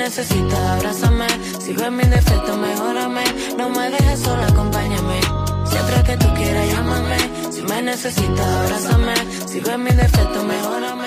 necesitas, abrázame. Si ves mi defecto, mejórame. No me dejes sola, acompáñame. Siempre que tú quieras, llámame. Si me necesitas, abrázame. Si ves mi defecto, mejórame.